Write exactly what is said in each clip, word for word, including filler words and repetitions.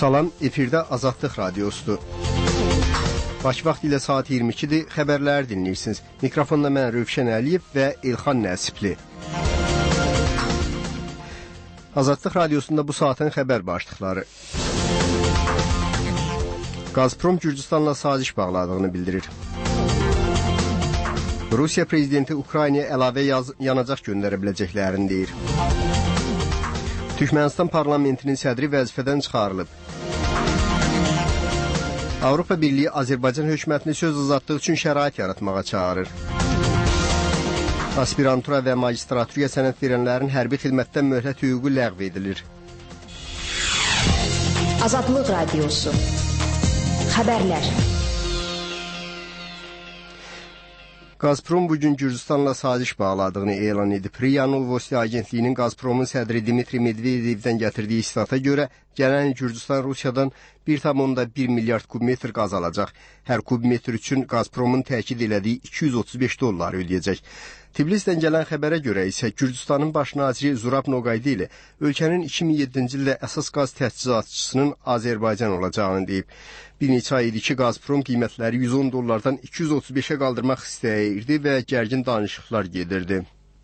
Salam, efirdə Azadlıq Radiosudur. Bakı vaxtı ilə saat iyirmi ikidir, xəbərlər dinləyirsiniz. Mikrofonda mən Rövşən Əliyev və İlxan Nəsibli. Azadlıq Radiosunda bu saatın xəbər başlıqları. Gazprom Gürcüstanla saziş bağladığını bildirir. Rusiya prezidenti Ukraynaya əlavə yaz, yanacaq göndərə biləcəklərini deyir. Türkmənistan parlamentinin sədri vəzifədən çıxarılıb. Avropa Birliyi Azərbaycan hökumətini söz azadlığı üçün şərait yaratmağa çağırır. Aspirantura və magistraturaya sənəd verənlərin hərbi xidmətdən möhlət hüququ ləğv edilir. Azadlıq Radiosu. Xəbərlər. Gazprom bugün Gürcüstanla saziş bağladığını elan edib. RIA Novosti agentliyinin Gazpromun sədri Dmitri Medvedevdən gətirdiyi istata görə gələn il Gürcüstan Rusiyadan bir tam bir milyard kubmetr qaz alacaq. Hər kubmetr üçün Gazpromun təkid elədiyi iki yüz otuz beş dollar ödəyəcək. Tbilisidən gələn xəbərə görə isə Gürcüstanın baş naziri Zurab Noqaydi ilə ölkənin iki min yeddinci ildə əsas qaz təchizatçısının Azərbaycan olacağını deyib. Bir neçə ay idi ki, Gazprom qiymətləri yüz on dollardan iki yüz otuz beşə qaldırmaq istəyirdi və gərgin danışıqlar gedirdi.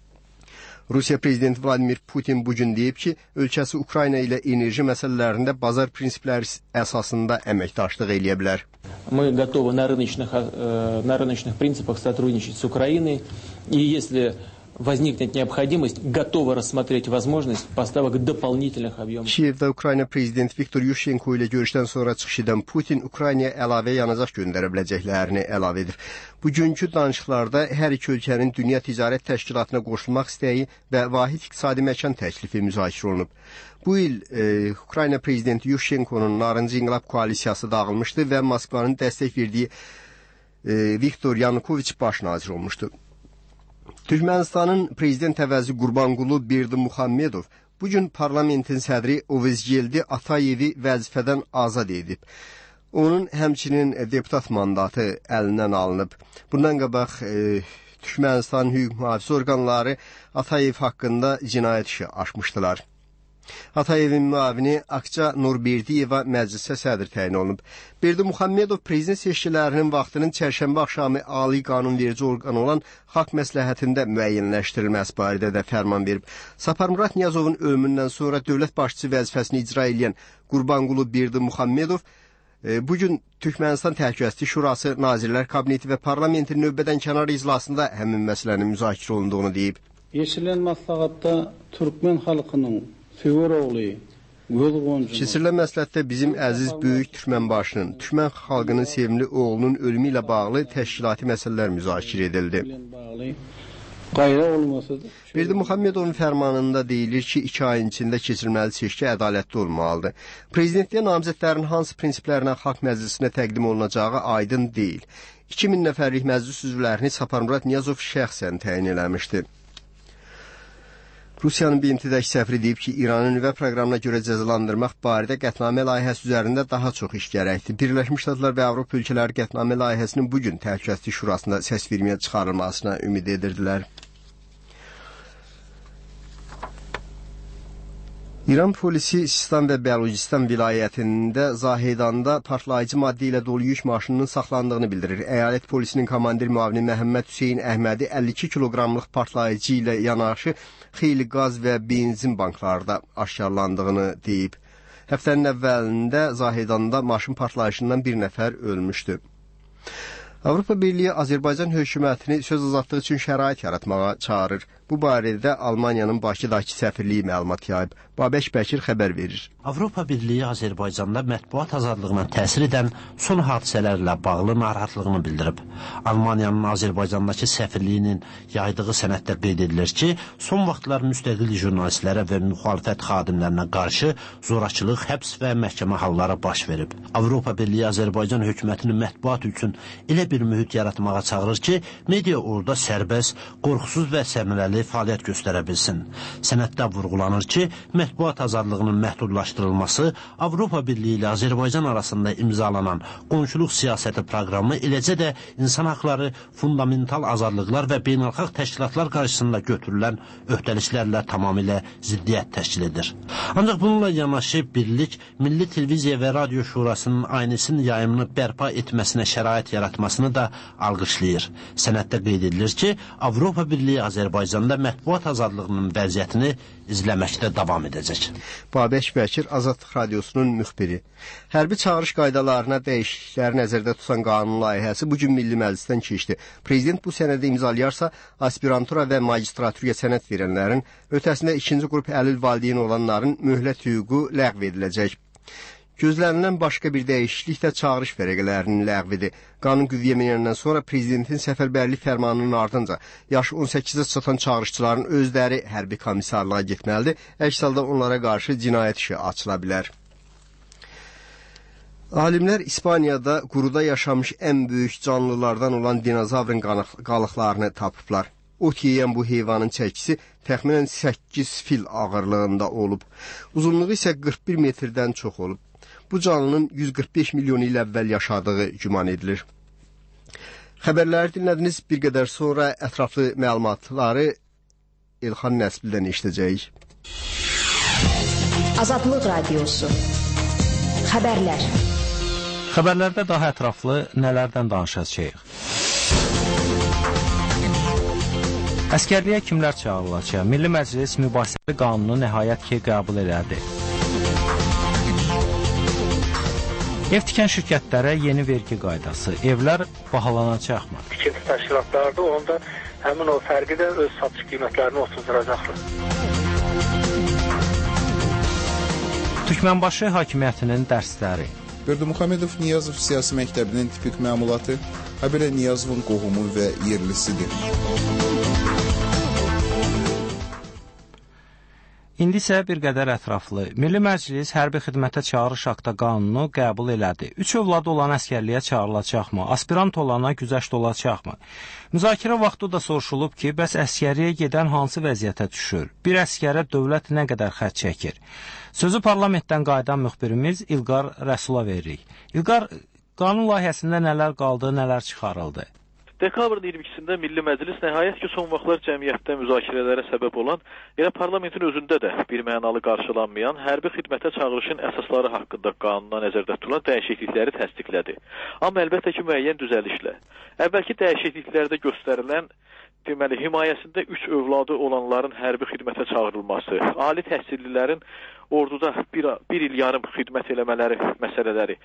Rusiya prezidenti Vladimir Putin bugün deyib ki, ölkəsi Ukrayna ilə enerji məsələlərində bazar prinsipləri əsasında əməkdaşlıq eləyə bilər. Мы готовы на рыночных, на рыночных принципах сотрудничать с Украиной, и если возникнет необходимость, готовы рассмотреть возможность поставок дополнительных объемов. Kiyevdə Ukrayna prezidenti Viktor Yushchenko ilə görüşdən sonra çıxış edən Putin Ukraynaya əlavə yanacaq göndərə biləcəklərini əlavə edir. Bugünkü danışıqlarda hər iki ölkənin Dünya Ticarət Təşkilatına qoşulmaq istəyi və vahid iqtisadi məkan təklifi müzakirə olunub. Bu il e, Ukrayna prezidenti Yushchenko'nun Narıncı İnqilab koalisiyası dağılmışdı və Moskvanın dəstək verdiyi e, Viktor Yanukovich baş nazir olmuşdu. Türkmenistanın prezident əvəzi Qurbanqulu Berdimuhamedov bugün parlamentin sədri Ovizgeldi Atayevi vəzifədən azad edib. Onun həmçinin deputat mandatı əlindən alınıb. Bundan qabaq e, Türkmenistan hüquq mühafizə orqanları Atayev haqqında cinayət işi açmışdılar. Atayevin müavini Akça Nurberdiyeva məclisə sədr təyin olunub. Berdimuhamedov prezident seçkilərinin vaxtının çərşənbə axşamı Ali qanunverici orqan olan Xalq Məsləhətində müəyyənləşdirilməsi barədə də fərman verib. Saparmurat Niyazovun ölümündən sonra dövlət başçısı vəzifəsini icra edən Qurbanqulu Berdimuhamedov e, bugün Türkmenistan Təhlükəsizlik Şurası, Nazirlər Kabineti və parlamentin növbədən kənar iclasında həmin məsələnin müzakirə olunduğunu deyib. Yeşilən məsləhətdə Türkmen xalqının Keçirilən məsləhətdə bizim əziz böyük Türkmən başının, Türkmən xalqının sevimli oğlunun ölümü ilə bağlı təşkilati məsələlər müzakirə edildi. Berdimuhamedovun fərmanında deyilir ki, iki ayın içində keçirilməli seçki ədalətli olmalıdır. Prezidentliyə namizədlərin hansı prinsiplərlə Xalq Məclisinə təqdim olunacağı aydın deyil. iki min nəfərlik məclis üzvlərini Saparmurat Niyazov şəxsən təyin eləmişdi. Rusiyanın B M T-dəki səfiri deyib ki, İranın nüvə proqramına görə cəzalandırmaq barədə qətnamə layihəsi üzərində daha çox iş gərəkdir. Birləşmiş Ştatlar və Avropa ölkələri qətnamə layihəsinin bugün Təhlükəsizlik Şurasında səs verməyə çıxarılmasına ümid edirdilər. İran polisi Sistan və Bəlucistan vilayətində Zahedanda partlayıcı maddə ilə dolu yük maşınının saxlandığını bildirir. Əyalət polisinin komandir müavini Məhəmməd Hüseyin Əhmədi əlli iki kiloqramlıq partlayıcı ilə yanaşı xeyli qaz və benzin banklarda aşkarlandığını deyib. Həftənin əvvəlində Zahedanda maşın partlayışından bir nəfər ölmüşdü. Avropa Birliyi Azərbaycan hökumətini söz azadlığı üçün şərait yaratmağa çağırır. Bu barədə Almaniyanın Bakıdakı səfirliyi məlumat yayıb. Babək Bəkir xəbər verir. Avropa Birliyi Azərbaycanda mətbuat azadlığına təsir edən son hadisələrlə bağlı narahatlığını bildirib. Almaniyanın Azərbaycandakı səfirliyinin yaydığı sənəddə qeyd edilir ki, son vaxtlar müstəqil jurnalistlərə və müxalifət xadimlərinə qarşı zorakılıq, həbs və məhkəmə halları baş verib. Avropa Birliyi Azərbaycan hökumətinin mətbuat üçün elə bir mühit yaratmağa çağırır ki, media orada sərbəst, qorxusuz və səmərəli fəaliyyət göstərə bilsin. Sənəddə vurğulanır ki, mətbuat azadlığının məhdudlaşdırılması Avropa Birliyi ilə Azərbaycan arasında imzalanan qonşuluq siyasəti proqramı, eləcə də insan haqları, fundamental azadlıqlar və beynəlxalq təşkilatlar qarşısında götürülən öhdəliklərlə tamamilə ziddiyyət təşkil edir. Ancaq bununla yanaşı birlik Milli Televiziya və Radio Şurasının aynisinin yayımını bərpa etməsinə şərait yaratmasını da alqışlayır. Sənəddə qeyd edilir ki, Avropa Birliyi Azərbaycanda mətbuat azadlığının vəziyyətini izləməkdə davam edəcək. Babək Bəkir, Azadlıq Radiosunun müxbiri. Hərbi çağırış qaydalarına dəyişiklikləri nəzərdə tutan qanun layihəsi bugün Milli Məclisdən keçdi. Prezident bu sənədi imzalayarsa, aspirantura və magistraturaya sənəd verənlərin, ötəsində ikinci qrup əlil valideyn olanların möhlət hüququ ləğv ediləcək. Gözlənilən başqa bir dəyişiklik də çağırış vərəqələrinin ləğvidir. Qanun qüvvəyə minəndən sonra prezidentin səfərbərlik fərmanının ardınca yaşı on səkkizə çatan çağırışçıların özləri hərbi komissarlığa getməlidir. Əks halda onlara qarşı cinayət işi açıla bilər. Alimlər İspaniyada quruda yaşamış ən böyük canlılardan olan dinozavrın qalıqlarını tapıblar. Ot yeyən bu heyvanın çəkisi təxminən səkkiz fil ağırlığında olub. Uzunluğu isə qırx bir metrdən çox olub. Bu canlının yüz qırx beş milyon il əvvəl yaşadığı güman edilir. Xəbərləri dinlədiniz. Bir qədər sonra ətraflı məlumatları İlxan Nəsbildən eşidəcəyik. Azadlıq Radiosu. Xəbərlər. Xəbərlərdə daha ətraflı nələrdən danışacağıq? Əskərliyə kimlər çağırılacaq? Milli Məclis mübahisəli qanunu nəhayət ki qəbul elədi. Ev tikən şirkətlərə yeni vergi qaydası, evlər bahalanacaqmı? Tikinti təşkilatlarında onda həmin o fərqi də öz satış qiymətlərini otuzduracaqlar. Türkmənbaşı hakimiyyətinin dərsləri. Berdimuhamedov Niyazov siyasi məktəbinin tipik məmulatı, habelə Niyazovun qohumu və yerlisidir. İndi isə bir qədər ətraflı. Milli Məclis hərbi xidmətə çağırış aktı qanunu qəbul elədi. Üç övladı olan əskərliyə çağırılacaqmı? Aspirant olana güzəşt olacaqmı? Müzakirə vaxtı da soruşulub ki, bəs əskəriyə gedən hansı vəziyyətə düşür? Bir əskərə dövlət nə qədər xərc çəkir? Sözü parlamentdən qayıdan müxbirimiz İlqar Rəsula veririk. İlqar, qanun layihəsində nələr qaldı, nələr çıxarıldı? Dekabrın iyirmi ikisində Milli Məclis nəhayət ki, son vaxtlar cəmiyyətdə müzakirələrə səbəb olan, elə parlamentin özündə də bir mənalı qarşılanmayan, hərbi xidmətə çağırışın əsasları haqqında qanuna nəzərdə tutulan dəyişiklikləri təsdiqlədi. Amma əlbəttə ki, müəyyən düzəlişlə. Əvvəlki dəyişikliklərdə göstərilən, deməli, himayəsində üç övladı olanların hərbi xidmətə çağırılması, ali təhsillilərin orduda bir, bir il yarım xidmət eləmələri məsələləri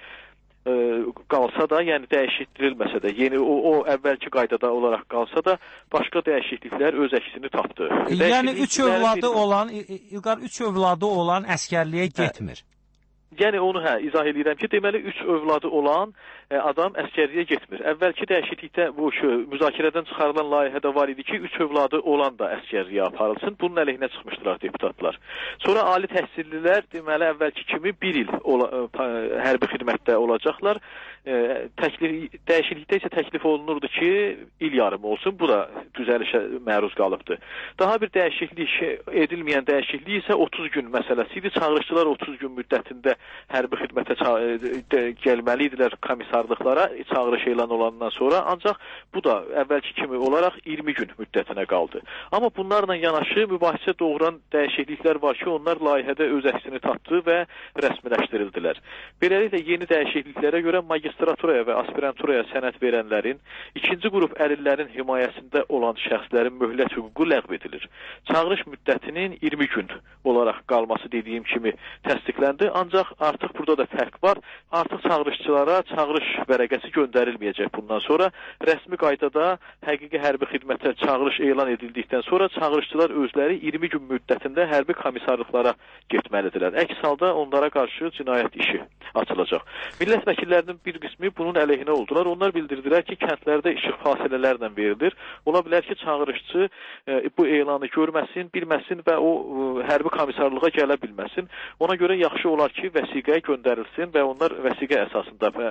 qalsa da, yəni dəyişikdirilməsə də, yeni o, o əvvəlki qaydada olaraq qalsa da, başqa dəyişikliklər öz əksini tapdı. Yəni üç övladı bir... olan, İlqar, üç övladı olan əskərliyə getmir. Hə. Yəni onu hə, izah edirəm ki, deməli üç övladı olan e, adam əskərliyə getmir. Əvvəlki dəyişiklikdə bu şu, müzakirədən çıxarılan layihədə var idi ki, üç övladı olan da əskərliyə aparılsın. Bunun əleyhinə çıxmışdılar deputatlar. Sonra ali təhsillilər deməli əvvəlki kimi bir il ola, e, hərbi xidmətdə olacaqlar. E, təklif, dəyişiklikdə isə təklif olunurdu ki, il yarım olsun. Bu da düzəlişə məruz qalıbdı. Daha bir dəyişiklik edilməyən dəyişiklik isə otuz gün məsələsi idi. Çağırışçılar otuz gün müddətində hərbi xidmətə gəlməli idilər komissarlıqlara çağırış elan olandan sonra, ancaq bu da əvvəlki kimi olaraq iyirmi gün müddətinə qaldı. Amma bunlarla yanaşı mübahisə doğuran dəyişikliklər var ki, onlar layihədə öz əksini tapdı və rəsmiləşdirildilər. Beləliklə, yeni dəyişikliklərə görə magistraturaya və aspiranturaya sənəd verənlərin, ikinci qrup əlillərin himayəsində olan şəxslərin möhlət hüququ ləğv edilir. Çağırış müddətinin iyirmi gün olaraq qalması dediyim kimi təsdiqləndi, ancaq artıq burada da fərq var. Artıq çağırışçılara çağırış vərəqəsi göndərilməyəcək bundan sonra. Rəsmi qaydada həqiqi hərbi xidmətə çağırış elan edildikdən sonra çağırışçılar özləri iyirmi gün müddətində hərbi komissarlıqlara getməlidirlər. Əks halda onlara qarşı cinayət işi açılacaq. Millət vəkillərinin bir qismi bunun əleyhinə oldular. Onlar bildirdilər ki, kəndlərdə işıq fasilələrlə verilir. Ola bilər ki, çağırışçı e, bu elanı görməsin, bilməsin və o e, hərbi komissarlığa gələ bilməsin. Ona görə yaxşı olar ki, vəsiqə göndərilsin və onlar vəsiqə əsasında hərbi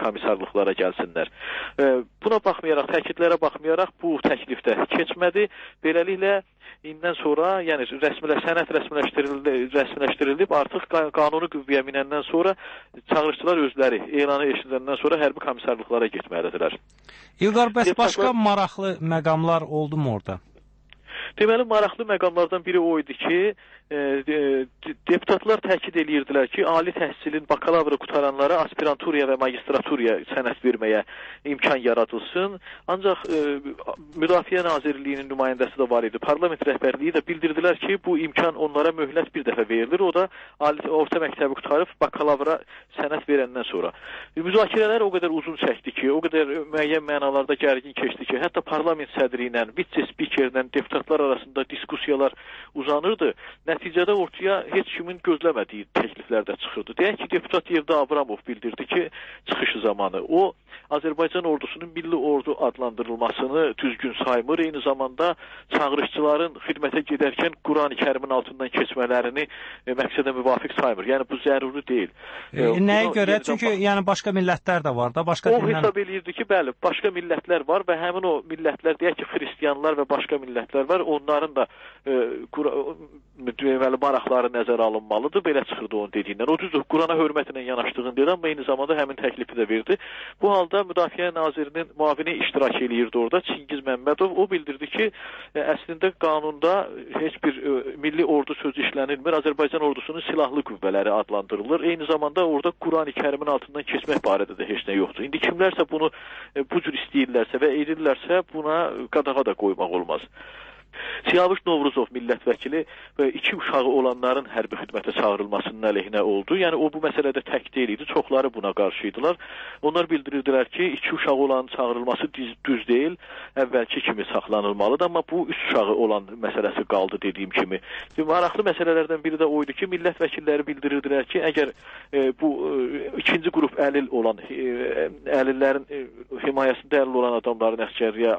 komissarlıqlara gəlsinlər. Buna baxmayaraq, təkidlərə baxmayaraq bu təklifdə keçmədi. Beləliklə indən sonra, yəni rəsmilə, sənəd rəsmiləşdirildi, rəsmiləşdirilib, artıq qanuni qüvvəyə minəndən sonra çağırışçılar özləri elanı eşidəndən sonra hərbi komissarlıqlara getməlidirlər. İlqar, bəs başqa maraqlı məqamlar oldu mu orada? Deməli, maraqlı məqamlardan biri o idi ki, e, e, deputatlar təkid edirdilər ki, ali təhsilin bakalavrı qutaranlara aspiranturaya və magistraturaya sənəd verməyə imkan yaradılsın. Ancaq e, Müdafiə Nazirliyinin nümayəndəsi də var idi. Parlament rəhbərliyi də bildirdilər ki, bu imkan onlara möhlət bir dəfə verilir. O da ali, orta məktəbi qutarıb bakalavra sənəd verəndən sonra. Müzakirələr o qədər uzun çəkdi ki, o qədər müəyyən mənalarda gərgin keçdi ki, hətta parlament sədri ilə, vitse-spikerlə deputatlar arasında diskusiyalar uzanırdı. Nəticədə ortaya heç kimin gözləmədiyi təkliflər də çıxırdı. Deyək ki, deputat Yevda Abramov bildirdi ki, çıxışı zamanı o Azərbaycan ordusunun milli ordu adlandırılmasını düzgün saymır. Eyni zamanda çağırışçıların xidmətə gedərkən Quran-ı Kərimin altından keçmələrini e, məqsədə müvafiq saymır. Yəni bu zəruri deyil. E, e, nəyə görə? Çünki bax... yəni başqa millətlər də var da, başqa o hesab eləyirdi ki, bəli, başqa millətlər var və həmin o millətlər, deyək ki, xristianlar və başqa millətlər var. Onların da e, deməli maraqları nəzərə alınmalıdır. Belə çıxırdı onun dediyindən. O düzdür, Qurana hörmətlə yanaşdığını dedi, amma eyni zamanda həmin təklifi də verdi. Bu halda Müdafiə Nazirinin müavini iştirak eləyirdi orada, Çingiz Məmmədov. O bildirdi ki, e, əslində qanunda heç bir e, milli ordu sözü işlənilmir. Azərbaycan ordusunun silahlı qüvvələri adlandırılır. Eyni zamanda orada Quran-ı Kərimin altından keçmək barədə də heç nə yoxdur. İndi kimlərsə bunu e, bu cür istəyirlərsə və edirlərsə, buna qadağa da qoymaq olmaz. Siyavuş Novruzov millət vəkili və iki uşağı olanların hərbi xidmətə çağırılmasının əleyhinə oldu. Yəni o bu məsələdə tək deyil idi. Çoxları buna qarşıydılar. Onlar bildirirdilər ki, iki uşağı olan çağırılması düz, düz deyil. Əvvəlki kimi saxlanılmalıdır, amma bu üç uşağı olan məsələsi qaldı dediyim kimi. Maraqlı məsələlərdən biri də o idi ki, millət vəkilləri bildirirdilər ki, əgər e, bu e, ikinci qrup əlil olan e, əlillərin e, himayəsində əlil olan adamların əskərliyə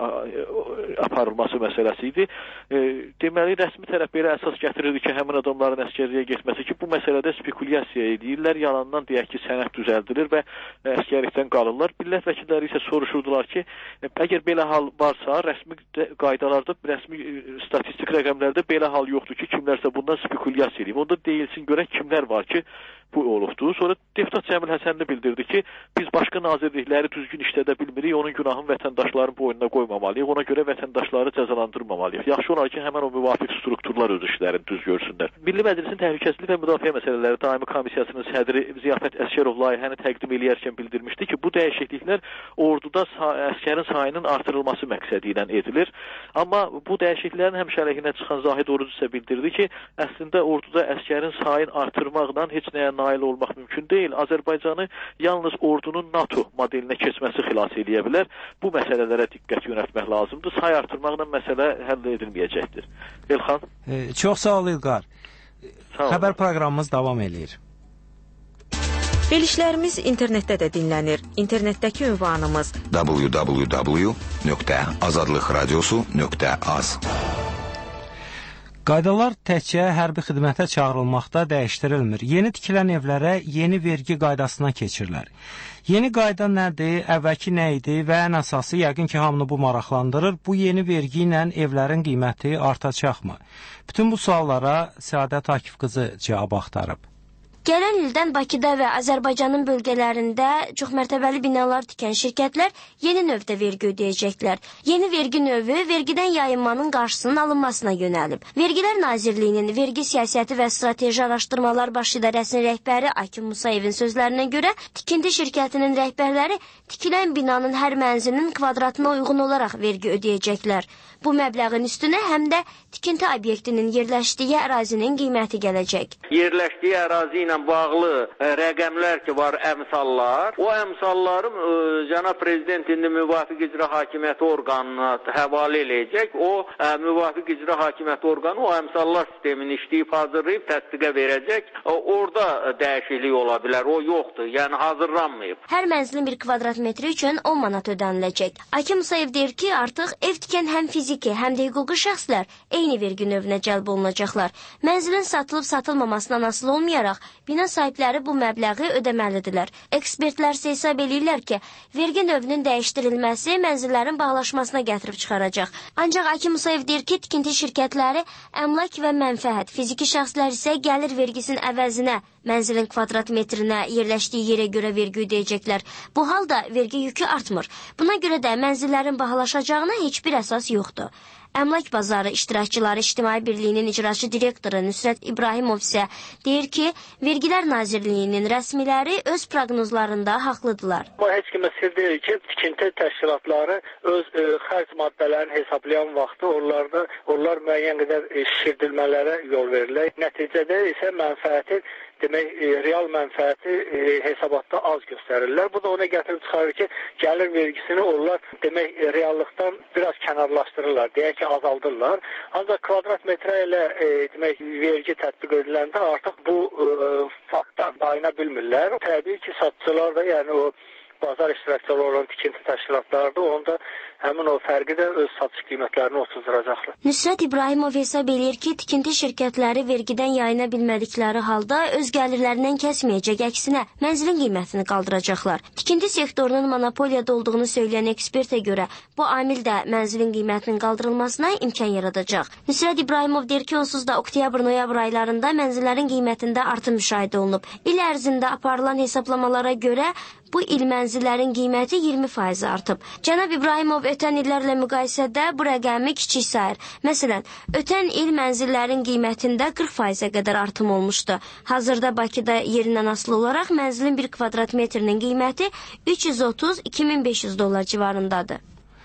aparılması məsələsi idi. E, deməli, rəsmi tərəf belə əsas gətirirdi ki, həmin adamların əskərliyə getməsi ki, bu məsələdə spekulyasiya edirlər, yalandan deyək ki, sənəd düzəldilir və əskərlikdən qalırlar. Millət vəkilləri isə soruşurdular ki, əgər belə hal varsa, rəsmi qaydalarda, rəsmi statistik rəqəmlərdə belə hal yoxdur ki, kimlərsə bundan spekulyasiya edib. Onda deyilsin görək kimlər var ki, bu olubdur. Sonra deputat Cəmil Həsənli bildirdi ki, biz başqa nazirlikləri düzgün işlədə bilmirik, onun günahını vətəndaşların boynuna qoymamalıyıq, ona görə vətəndaşları cəzalandırmamalıyıq. Yaxşı olar ki, həmən o müvafiq strukturlar öz işlərini düz görsünlər. Milli Məclisin Təhlükəsizlik və Müdafiə Məsələləri Daimi Komissiyasının sədri Ziyafət Əsgərov layihəni təqdim eləyərkən bildirmişdi ki, bu dəyişikliklər orduda əskərin sayının artırılması məqsədi ilə edilir. Amma bu dəyişikliklərin həmişə əleyhinə çıxan Zahid Oruc isə bildirdi ki, əslində orduda əskərin sayını artırmaqla heç nəyə nail olmaq mümkün deyil. Azərbaycanı yalnız ordunun NATO modelinə keçməsi xilas edə bilər. Bu məsələlərə diqqət yönəltmək lazımdır. Say artırmaqla məsələ həll edilməyəcəkdir. Elxan? E, çox sağ ol İlqar. Xəbər proqramımız davam edir. Verilişlərimiz internetdə də dinlənir. İnternetdəki ünvanımız w w w nöqtə azadlıq radiosu nöqtə az. Qaydalar təkcə hərbi xidmətə çağırılmaqda dəyişdirilmir. Yeni tikilən evlərə yeni vergi qaydasına keçirlər. Yeni qayda nədir, əvvəlki nə idi və ən əsası yəqin ki, hamını bu maraqlandırır. Bu yeni vergi ilə evlərin qiyməti artacaqmı? Bütün bu suallara Səadət Akif qızı cavab axtarıb. Gələn ildən Bakıda və Azərbaycanın bölgələrində çoxmərtəbəli binalar tikən şirkətlər yeni növdə vergi ödəyəcəklər. Yeni vergi növü vergidən yayınmanın qarşısının alınmasına yönəlib. Vergilər Nazirliyinin Vergi Siyasəti və Strateji Araşdırmalar Baş İdarəsinin rəhbəri Akim Musayevin sözlərinə görə, tikinti şirkətinin rəhbərləri tikilən binanın hər mənzilinin kvadratına uyğun olaraq vergi ödəyəcəklər. Bu məbləğin üstünə həm də tikinti obyektinin yerləşdiyi ərazinin qiyməti gələcək. Yerləşdiyi ərazi ilə bağlı ə, rəqəmlər ki var, əmsallar, o əmsalları ə, cənab prezident indi müvafiq icra hakimiyyəti orqanına həvalə eləyəcək. O ə, müvafiq icra hakimiyyəti orqanı o əmsallar sistemini işləyib hazırlayıb təsdiqə verəcək. O, orada dəyişiklik ola bilər, o yoxdur, yəni hazırlanmayıb. Hər mənzilin bir kvadrat metri üçün on manat ödəniləcək. Akim Musayev deyir ki, artıq ev tikən həm fiziki, həm də hüquqi şəxslər eyni vergi növünə cəlb olunacaqlar. Mənzilin satılıb satılmamasından asılı olmayaraq bina sahibləri bu məbləği ödəməlidirlər. Ekspertlər isə hesab edirlər ki, vergi növünün dəyişdirilməsi mənzillərin bahalaşmasına gətirib çıxaracaq. Ancaq Akim Musayev deyir ki, tikinti şirkətləri əmlak və mənfəət, fiziki şəxslər isə gəlir vergisinin əvəzinə mənzilin kvadrat metrinə yerləşdiyi yerə görə vergi ödəyəcəklər. Bu halda vergi yükü artmır. Buna görə də mənzillərin bahalaşacağına heç bir əsas yoxdur. Əmlak bazarı iştirakçıları İctimai Birliyinin icraçı direktoru Nüsrət İbrahimov isə deyir ki, Vergilər Nazirliyinin rəsmiləri öz proqnozlarında haqlıdırlar. Bu heç kimə sir deyil ki, tikinti təşkilatları öz e, xərc maddələrini hesablayan vaxtı onlarda onlar müəyyən qədər e, şişirdilmələrə yol verirlər. Nəticədə isə mənfəəti demək, e, real mənfəəti e, hesabatda az göstərirlər. Bu da ona gətirib çıxarır ki, gəlir vergisini onlar demək, e, reallıqdan biraz kənarlaşdırırlar, deyək ki, azaldırlar. Ancaq kvadrat metrə ilə e, demək, vergi tətbiq ediləndə artıq bu e, faktdan dayana bilmirlər. Təbii ki, satıcılar da, yəni o bazar iştirakçıları olan tikinti təşkilatlarında onda həmin o fərqi də öz satış qiymətlərini otuzduracaqlar. Nüsrət İbrahimov hesab eləyir ki, tikinti şirkətləri vergidən yayına bilmədikləri halda öz gəlirlərindən kəsməyəcək, əksinə mənzilin qiymətini qaldıracaqlar. Tikinti sektorunun monopoliyada olduğunu söyləyən ekspertə görə bu amil də mənzilin qiymətinin qaldırılmasına imkan yaradacaq. Nüsrət İbrahimov deyir ki, onsuz da oktyabr-noyabr aylarında mənzillərin qiymətində artım müşahidə olunub. İl ərzində aparılan hesablamalara görə bu il mənzillərin qiyməti iyirmi faiz artıb. Cənab İbrahimov ötən illərlə müqayisədə bu rəqəmi kiçik sayır. Məsələn, ötən il mənzillərin qiymətində qırx faizə qədər artım olmuşdu. Hazırda Bakıda yerindən asılı olaraq mənzilin bir kvadrat metrinin qiyməti üç yüz otuz iki min beş yüz dollar civarındadır.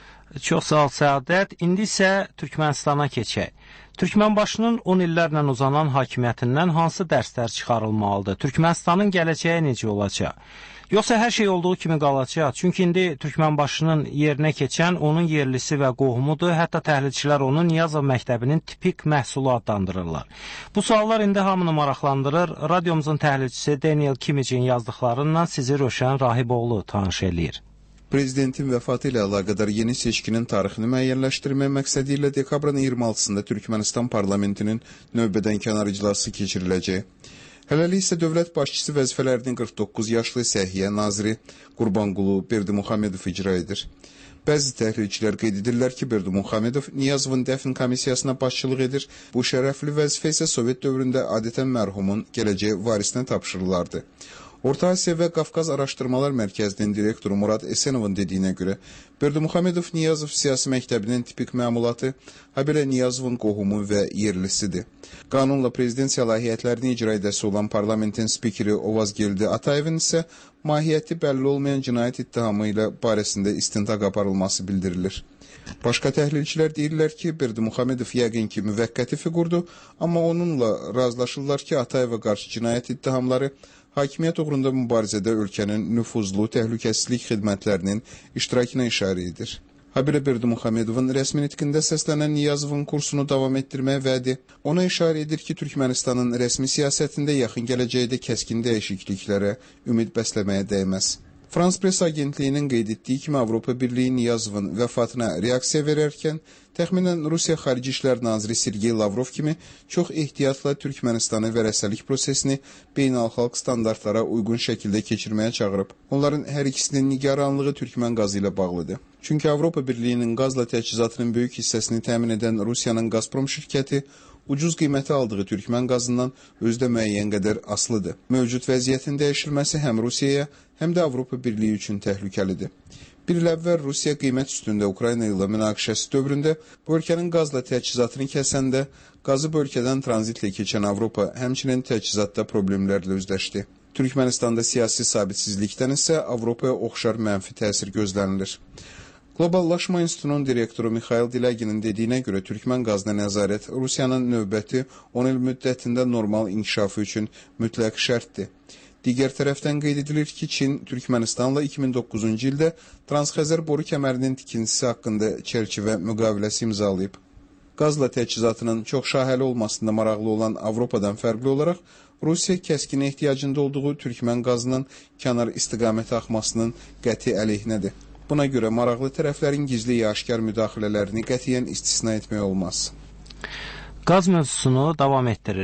Çox sağ ol Səadət. İndi isə Türkmənistana keçək. Türkmənbaşının on illərlə uzanan hakimiyyətindən hansı dərslər çıxarılmalıdır? Türkmənistanın gələcəyi necə olacaq? Yoxsa hər şey olduğu kimi qalacaq? Çünki indi Türkmənbaşının yerinə keçən onun yerlisi və qohumudur. Hətta təhlilçilər onu Niyazov məktəbinin tipik məhsulu adlandırırlar. Bu suallar indi hamını maraqlandırır. Radiomuzun təhlilçisi Daniel Kimicin yazdıqlarından sizi Röşən Rahiboğlu tanış eləyir. Prezidentin vəfatı ilə əlaqədar yeni seçkinin tarixini müəyyənləşdirmək məqsədi ilə dekabrın iyirmi altısında Türkmənistan parlamentinin növbədən kənar iclası keçiriləcək. Hələlik isə dövlət başçısı vəzifələrini qırx doqquz yaşlı Səhiyyə naziri Qurbanqulu Berdimuhamedov icra edir. Bəzi təhlilçilər qeyd edirlər ki, Berdimuhamedov Niyazovun dəfn komissiyasına başçılıq edir. Bu şərəfli vəzifə isə Sovet dövründə adətən mərhumun gələcək varisinə tapşırılardı. Orta Asiya və Qafqaz Araşdırmalar Mərkəzinin direktoru Murad Esenovun dediyinə görə, Berdimuhamedov Niyazov siyasi məktəbinin tipik məmulatı, habelə Niyazovun qohumu və yerlisidir. Qanunla prezident səlahiyyətlərini icra edəsi olan parlamentin spikeri Ovazgeldi Atayevin isə mahiyyəti bəlli olmayan cinayət ittihamı ilə barəsində istintaq aparılması bildirilir. Başqa təhlilçilər deyirlər ki, Berdimuhamedov yəqin ki müvəqqəti fiqurdur, amma onunla razılaşırlar ki, Atayeva qarşı cinayət ittihamları hakimiyyət uğrunda mübarizədə ölkənin nüfuzlu təhlükəsizlik xidmətlərinin iştirakına işarə edir. Habelə Berdimuhamedovun rəsmi nitqində səslənən Niyazovun kursunu davam etdirməyə vədi ona işarə edir ki, Türkmənistanın rəsmi siyasətində yaxın gələcəkdə kəskin dəyişikliklərə ümid bəsləməyə dəyməz. Frans Press agentliyinin qeyd etdiyi kimi Avropa Birliyi Niyazovun vəfatına reaksiya verərkən təxminən Rusiya Xarici İşlər Naziri Sergey Lavrov kimi çox ehtiyatla Türkmənistanı və rəsəlik prosesini beynəlxalq standartlara uyğun şəkildə keçirməyə çağırıb. Onların hər ikisinin nigaranlığı Türkmən qazı ilə bağlıdır. Çünki Avropa Birliyinin qazla təchizatının böyük hissəsini təmin edən Rusiyanın Gazprom şirkəti ucuz qiyməti aldığı Türkmən qazından özdə müəyyən qədər asılıdır. Mövcud vəziyyətin dəyişilməsi həm Rusiyaya, həm də Avropa Birliyi üçün təhlükəlidir. Bir il əvvəl Rusiya qiymət üstündə Ukrayna ilə münaqişəsi dövründə bu ölkənin qazla təchizatını kəsəndə qazı bu ölkədən tranzitlə keçən Avropa həmçinin təchizatda problemlərlə üzləşdi. Türkmənistanda siyasi sabitsizlikdən isə Avropaya oxşar mənfi təsir gözlənilir. Qloballaşma İnstitutunun direktoru Mikhail Dilaginin dediyinə görə Türkmən qazına nəzarət Rusiyanın növbəti on il müddətində normal inkişafı üçün mütləq şərtdir. Digər tərəfdən qeyd edilir ki, Çin Türkmənistanla iki min doqquzuncu ildə Transxəzər boru kəmərinin tikintisi haqqında çərçivə müqaviləsi imzalayıb. Qazla təchizatının çox şahiəli olmasında maraqlı olan Avropadan fərqli olaraq, Rusiya kəskin ehtiyacında olduğu Türkmən qazının kənar istiqamətə axmasının qəti əleyhinədir. Buna görə maraqlı tərəflərin gizli ya aşkar müdaxilələrini qətiyyən istisna etmək olmaz. Qaz mövzusunu davam etdiririk.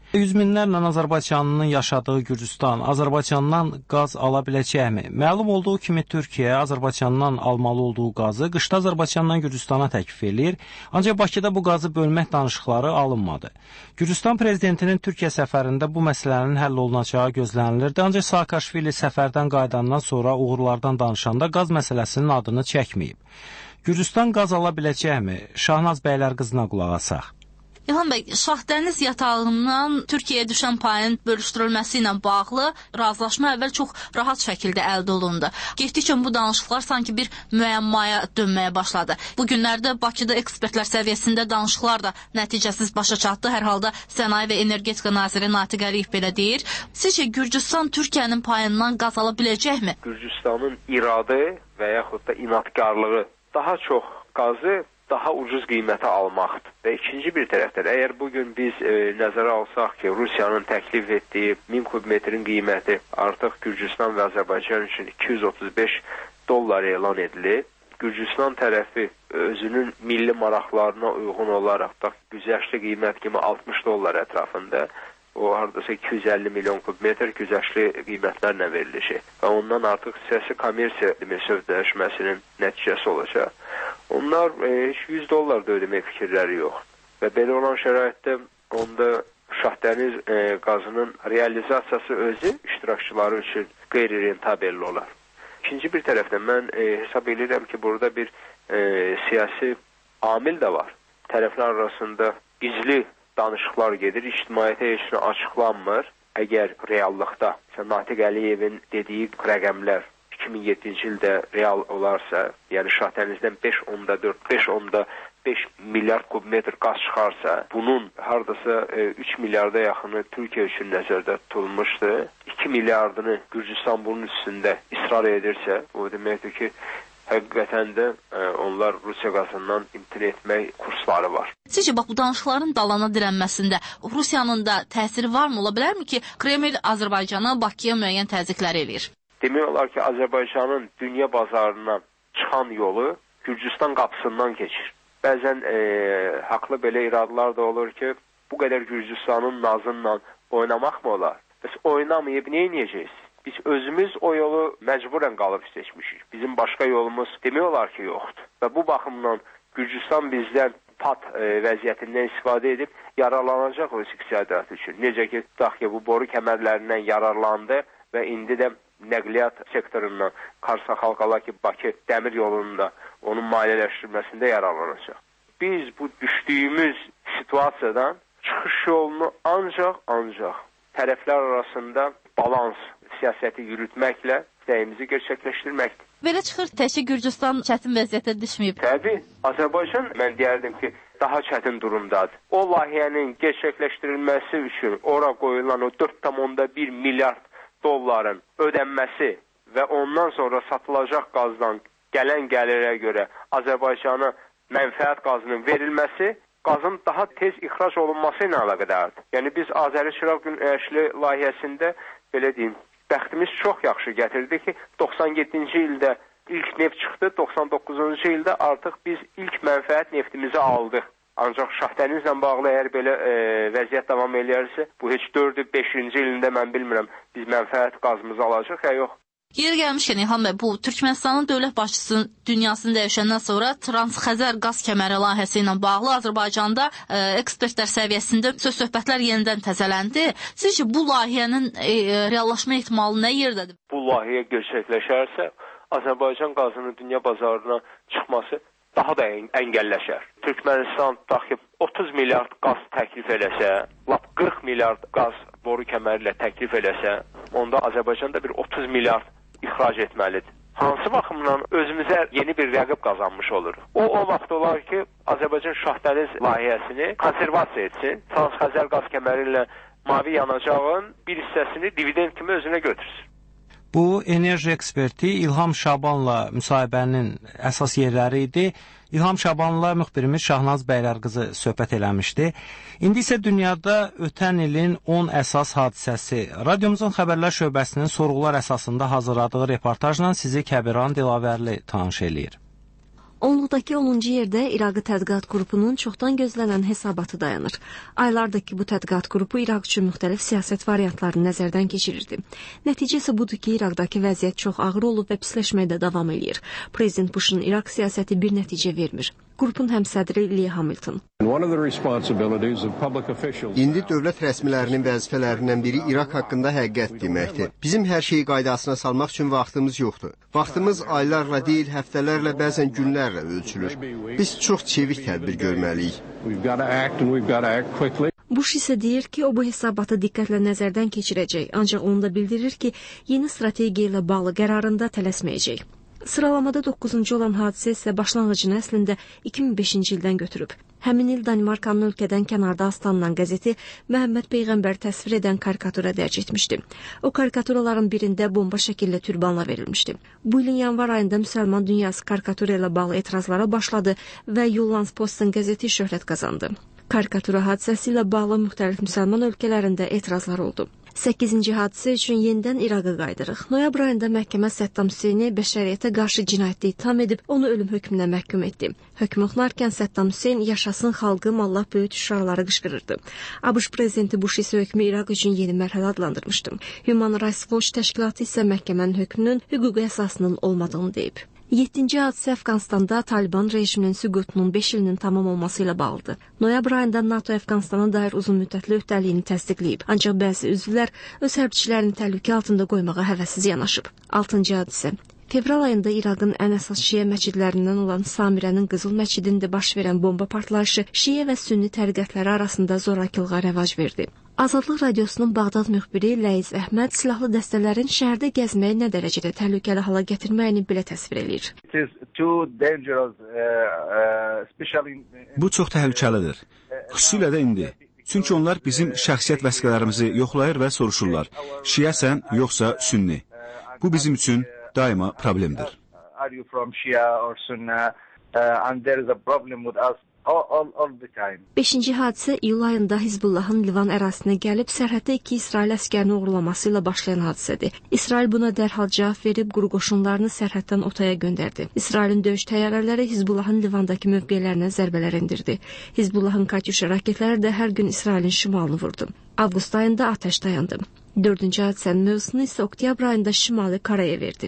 Yüz minlərlə Azərbaycanlının yaşadığı Gürcüstan Azərbaycandan qaz ala biləcəkmi? Məlum olduğu kimi Türkiyə Azərbaycandan almalı olduğu qazı qışda Azərbaycandan Gürcüstana təklif edir, ancaq Bakıda bu qazı bölmək danışıqları alınmadı. Gürcüstan prezidentinin Türkiyə səfərində bu məsələnin həll olunacağı gözlənilirdi, ancaq Saakashvili səfərdən qayıdandan sonra uğurlardan danışanda qaz məsələsinin adını çəkməyib. Gürcüstan qaz ala biləcəkmi? Şahnaz bəylər qızına qulaq asaq. İlham bəy, Şahdəniz yatağından Türkiyəyə düşən payın bölüşdürülməsi ilə bağlı razılaşma əvvəl çox rahat şəkildə əldə olundu. Getdikcə bu danışıqlar sanki bir müəmmaya dönməyə başladı. Bu günlərdə Bakıda ekspertlər səviyyəsində danışıqlar da nəticəsiz başa çatdı. Hər halda Sənaye və Energetika naziri Natiq Əliyev belə deyir. Sizcə Gürcüstan Türkiyənin payından qaz ala biləcəkmi? Gürcüstanın iradı və yaxud da inadkarlığı daha çox qazı daha ucuz qiymətə almaqdır. Və ikinci bir tərəfdən, əgər bugün biz e, nəzərə alsaq ki, Rusiyanın təklif etdiyi min kubmetrin qiyməti artıq Gürcüstan və Azərbaycan üçün iki yüz otuz beş dollar elan edilir. Gürcüstan tərəfi özünün milli maraqlarına uyğun olaraq da güzəştli qiymət kimi altmış dollar ətrafında, o hardasa iki yüz əlli milyon kubmetr güzəştli qiymətlərlə veriləcək. Və ondan artıq hissəsi kommersiya sövdələşməsinin nəticəsi olacaq. Onlar e, yüz dollar da ödəmək fikirləri yox. Və belə olan şəraitdə onda Şahdəniz e, qazının realizasiyası özü iştirakçıları üçün qeyri-rentabelli olar. İkinci bir tərəfdən mən e, hesab edirəm ki, burada bir e, siyasi amil də var. Tərəflər arasında gizli danışıqlar gedir, ictimaiyyətə heç nə açıqlanmır. Əgər reallıqda Natiq Əliyevin dediyi rəqəmlər iki min yeddinci ildə real olarsa, yəni Şahdənizdən beş nöqtə dörd beş nöqtə beş milyard kubmetr qaz çıxarsa, bunun hardasa üç milyarda yaxını Türkiyə üçün nəzərdə tutulmuşdu. iki milyardını Gürcüstan bunun üstündə israr edirsə, o deməkdir ki, həqiqətən də e, onlar Rusiya qazından imtina etmək kursları var. Sizcə, bax, bu danışıqların dalana dirənməsində Rusiyanın da təsiri varmı? Ola bilərmi ki, Kreml Azərbaycana, Bakıya müəyyən təzyiqlər eləyir? Demək olar ki, Azərbaycanın dünya bazarına çıxan yolu Gürcüstan qapısından keçir. Bəzən e, haqlı belə iradalar da olur ki, bu qədər Gürcüstanın nazınla oynamaq mı olar? Bəs oynamayıb nə edəcəyiz? Biz özümüz o yolu məcburən qalıb seçmişik. Bizim başqa yolumuz demək olar ki, yoxdur. Və bu baxımdan Gürcüstan bizdən pat e, vəziyyətindən istifadə edib yararlanacaq o iqtisadiyyat üçün. Necə ki, tutaq ki, bu boru kəmərlərindən yararlandı və indi də nəqliyyat sektorundan Karsa-Xalqalaki Bakı dəmir yolunun da onun maliyyələşdirməsində yararlanacaq. Biz bu düşdüyümüz situasiyadan çıxış yolunu ancaq ancaq tərəflər arasında balans siyasəti yürütməklə istəyimizi gerçəkləşdirməkdir. Belə çıxır, təkcə Gürcüstan çətin vəziyyətə düşməyib. Təbii, Azərbaycan mən deyərdim ki, daha çətin durumdadır. O layihənin gerçəkləşdirilməsi üçün ora qoyulan o dörd nöqtə bir milyard dolların ödənməsi və ondan sonra satılacaq qazdan gələn gəlirə görə Azərbaycana mənfəət qazının verilməsi qazın daha tez ixrac olunması ilə əlaqədardır. Yəni biz Azəri Çıraq Günəşli layihəsində belə deyim, bəxtimiz çox yaxşı gətirdi ki, doxsan yeddinci ildə ilk neft çıxdı, doxsan doqquzuncu ildə artıq biz ilk mənfəət neftimizi aldıq. Ancaq Şahdənizlə bağlı əgər belə e, vəziyyət davam edərsə, bu heç dördü beşinci ilində mən bilmirəm, biz mənfəət qazımızı alacaq ya yox. Yer gəlmişkən İlham bəy, bu Türkmənistanın dövlət başçısının dünyasını dəyişəndən sonra Transxəzər qaz kəməri layihəsi ilə bağlı Azərbaycanda e, ekspertlər səviyyəsində söz-söhbətlər yenidən təzələndi. Sizcə bu layihənin e, reallaşma ehtimalı nə yerdədir? Bu layihə gerçəkləşərsə, Azərbaycan qazının dünya bazarına çıxması daha da əngəlləşər. Türkmənistan daxil otuz milyard qaz təklif eləsə, lap qırx milyard qaz boru kəməri ilə təklif eləsə, onda Azərbaycan da bir otuz milyard ixrac etməlidir. Hansı baxımdan özümüzə yeni bir rəqib qazanmış olur. O, o vaxt olar ki, Azərbaycan Şahdəniz layihəsini konservasiya etsin, Transxəzər qaz kəməri ilə mavi yanacağın bir hissəsini dividend kimi özünə götürsün. Bu, enerji eksperti İlham Şabanla müsahibənin əsas yerləri idi. İlham Şabanla müxbirimiz Şahnaz Bəylərqızı söhbət eləmişdi. İndi isə dünyada ötən ilin on əsas hadisəsi. Radiomuzun xəbərlər şöbəsinin sorğular əsasında hazırladığı reportajla sizi Kəbiran Dilavərli tanış eləyir. Onluqdakı onuncu yerdə İraqı Tədqiqat Qrupunun çoxdan gözlənən hesabatı dayanır. Aylardır ki, bu tədqiqat qrupu İraq üçün müxtəlif siyasət variantlarını nəzərdən keçirirdi. Nəticə isə budur ki, İraqdakı vəziyyət çox ağır olub və pisləşməkdə davam edir. Prezident Bush'un İraq siyasəti bir nəticə vermir. Qrupun həmsədri Lee Hamilton. İndi dövlət rəsmilərinin vəzifələrindən biri İraq haqqında həqiqət deməkdir. Bizim hər şeyi qaydasına salmaq üçün vaxtımız yoxdur. Vaxtımız aylarla deyil, həftələrlə, bəzən günlərlə ölçülür. Biz çox çevik tədbir görməliyik. Bush isə deyir ki, o bu hesabatı diqqətlə nəzərdən keçirəcək, ancaq onu da bildirir ki, yeni strategiya ilə bağlı qərarında tələsməyəcək. Sıralamada doqquzuncu olan hadisə isə başlanğıcını əslində iki min beşinci ildən götürüb. Həmin il Danimarkanın ölkədən kənarda aslanılan qəzeti Məhəmməd Peyğəmbər təsvir edən karikatura dərc etmişdi. O karikaturaların birində bomba şəkilli türbanla verilmişdi. Bu ilin yanvar ayında müsəlman dünyası karikatura ilə bağlı etirazlara başladı və Jyllands-Posten qəzeti şöhrət qazandı. Karikatura hadisəsi ilə bağlı müxtəlif müsəlman ölkələrində etirazlar oldu. səkkizinci hadisə üçün yenidən İraqa qaydırıq. Noyabr ayında məhkəmə Səddam Hüseyni bəşəriyyətə qarşı cinayətdə ittiham edib onu ölüm hökmünə məhkum etdi. Hökm oxunarkən Səddam Hüseyn yaşasın xalqım, Allah böyük şüarları qışqırırdı. ABŞ prezidenti Bush isə hökmü İraq üçün yeni mərhələ adlandırmışdı. Human Rights Watch təşkilatı isə məhkəmənin hökmünün hüquqi əsasının olmadığını deyib. yeddinci hadisə Əfqanistanda Taliban rejiminin süqutunun beş ilinin tamam olması ilə bağlıdır. Noyabr ayında NATO Əfqanistana dair uzun müddətli öhdəliyini təsdiqləyib, ancaq bəzi üzvlər öz hərbçilərini təhlükə altında qoymağa həvəssiz yanaşıb. altıncı hadisə Fevral ayında İraqın ən əsas şiə məcidlərindən olan Samirənin Qızıl məcidində baş verən bomba partlayışı şiə və sünni təriqətləri arasında zorakılığa rəvac verdi. Azadlıq Radiosunun Bağdad müxbiri Ləyiz Əhməd silahlı dəstələrin şəhərdə gəzməyi nə dərəcədə təhlükəli hala gətirməyini belə təsvir edir. Bu çox təhlükəlidir. Xüsusilə də indi. Çünki onlar bizim şəxsiyyət vəsiqələrimizi yoxlayır və soruşurlar. Şiəsən, yoxsa sünni. Bu bizim üçün daima problemdir. beşinci hadisə iyul ayında Hizbullahın Livan ərazisinə gəlib sərhəddə iki İsrail əskərini uğurlaması ilə başlayan hadisədir. İsrail buna dərhal cavab verib quru qoşunlarını sərhəddən otaya göndərdi. İsrailin döyüş təyyarələri Hizbullahın Livandakı mövqelərinə zərbələr endirdi. Hizbullahın Katyuşa raketləri də hər gün İsrailin şimalını vurdu. Avqust ayında atəş dayandı. dördüncü hadisənin mövzusunu isə oktyabr ayında Şimali Koreya verdi.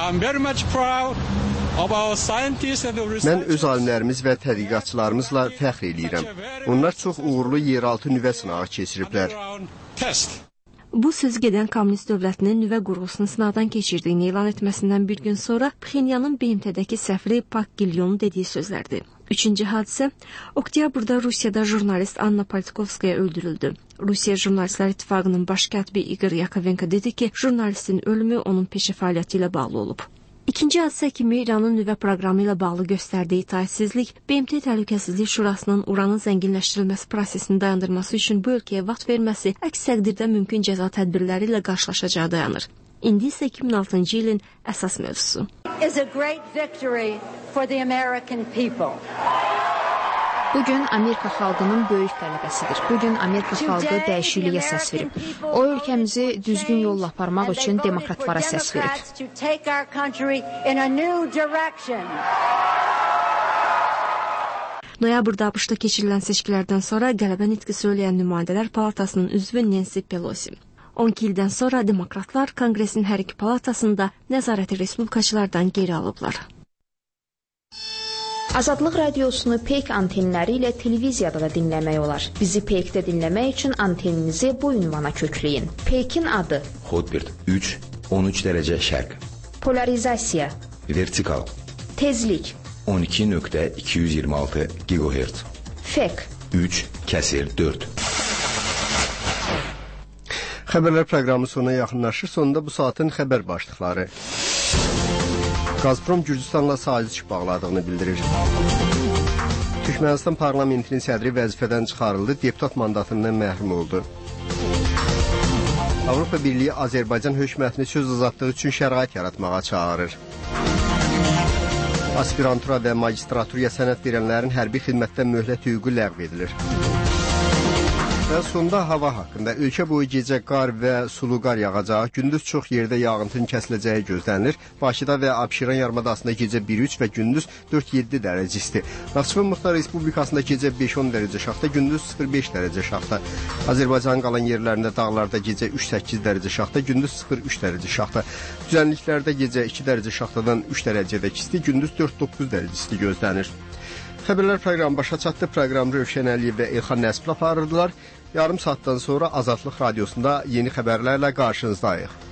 Mən öz alimlərimiz və tədqiqatçılarımızla fəxr eləyirəm. Onlar çox uğurlu yeraltı nüvə sınağı keçiriblər. Bu söz gedən kommunist dövlətinin nüvə qurğusunu sınaqdan keçirdiyini elan etməsindən bir gün sonra Pxenyanın B M T-dəki səfiri Pak Gilyonun dediyi sözlərdir. Üçüncü hadisə, oktyabrda Rusiyada jurnalist Anna Politkovskaya öldürüldü. Rusiya Jurnalistlər İttifaqının baş katibi Igor Yakovenko dedi ki, jurnalistin ölümü onun peşə fəaliyyəti ilə bağlı olub. İkinci hadisə kimi İranın nüvə proqramı ilə bağlı göstərdiyi itaətsizlik B M T Təhlükəsizlik Şurasının uranın zənginləşdirilməsi prosesini dayandırması üçün bu ölkəyə vaxt verməsi əks təqdirdə mümkün cəza tədbirləri ilə qarşılaşacağı dayanır. İndi isə iki min altıncı ilin əsas mövzusu. Bugün Amerika xalqının böyük qələbəsidir. Bugün Amerika xalqı dəyişikliyə səs verib. O ölkəmizi düzgün yolla aparmaq üçün demokratlara səs verib. Noyabrda ABŞ-da keçirilən seçkilərdən sonra qələbə nitqi söyləyən nümayəndələr palatasının üzvü Nancy Pelosi. on iki ildən sonra demokratlar Konqresin hər iki palatasında nəzarəti respublikaçılardan geri alıblar. Azadlıq radiosunu Peyk antenləri ilə televiziyada da dinləmək olar. Bizi Peykdə dinləmək üçün anteninizi bu ünvana kökləyin. Peykin adı Hotbird üç on üç dərəcə şərq. Polarizasiya Vertikal Tezlik on iki nöqtə iki yüz iyirmi altı gigahertz. Fek üç kəsir dörd. Xəbərlər proqramı sonuna yaxınlaşır. Sonunda bu saatın xəbər başlıqları. Gazprom Gürcüstanla saziş bağladığını bildirir. Türkmənistan parlamentinin sədri vəzifədən çıxarıldı, deputat mandatından məhrum oldu. Avropa Birliyi Azərbaycan hökumətini söz azadlığı üçün şərait yaratmağa çağırır. Aspirantura və magistraturaya sənəd verənlərin hərbi xidmətdən möhlət hüququ ləğv edilir. Və sonda hava haqqında. Ölkə boyu gecə qar və sulu qar yağacaq. Gündüz çox yerdə yağıntının kəsiləcəyi gözlənilir. Bakıda və Abşeron yarımadasında gecə bir üç və gündüz dörd yeddi dərəcə isti. Naxçıvan Muxtar Respublikasında gecə beş on dərəcə şaxta, gündüz sıfır beş dərəcə şaxta. Azərbaycanın qalan yerlərində dağlarda gecə üç səkkiz dərəcə şaxta, gündüz sıfır üç dərəcə şaxta. Düzənliklərdə gecə iki dərəcə şaxtadan üç dərəcədək isti, gündüz dörd doqquz dərəcə isti gözlənir. Xəbərlər proqramı başa çatdı. Proqramı Rövşən Əliyev və Elxan Nəsiblə aparırdılar. Yarım saatdan sonra Azadlıq Radiosunda yeni xəbərlərlə qarşınızdayıq.